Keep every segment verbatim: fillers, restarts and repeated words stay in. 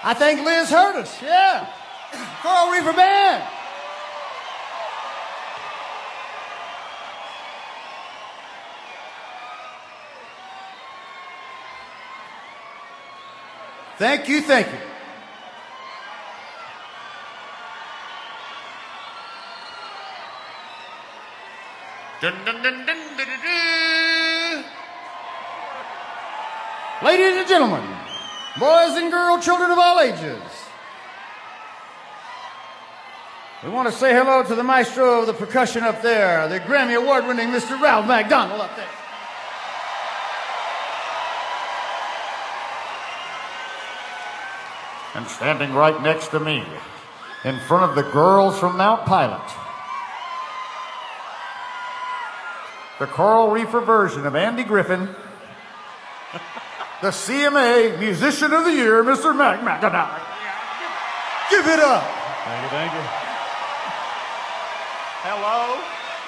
I think Liz heard us. Yeah. Coral Reefer Band. Thank you, thank you. Dun, dun, dun, dun, dun, dun, dun. Ladies and gentlemen, boys and girls, children of all ages, we want to say hello to the maestro of the percussion up there, the Grammy Award-winning Mister Ralph MacDonald up there. And standing right next to me, in front of the girls from Mount Pilot, the Coral Reefer version of Andy Griffin, the C M A Musician of the Year, Mister Mac McAdoo. Give it up. Thank you, thank you. Hello.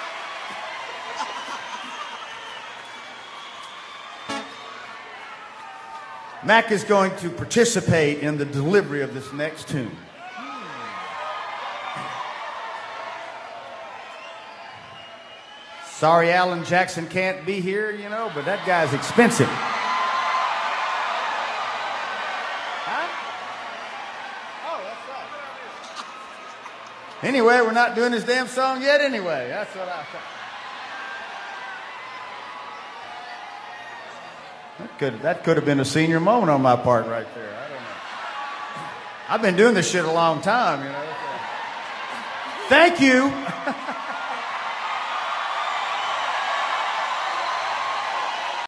Mac is going to participate in the delivery of this next tune. Sorry Alan Jackson can't be here, you know, but that guy's expensive. Huh? Oh, that's right. Anyway, we're not doing his damn song yet anyway. That's what I thought. That could, that could have been a senior moment on my part right there. I don't know. I've been doing this shit a long time, you know. Thank you.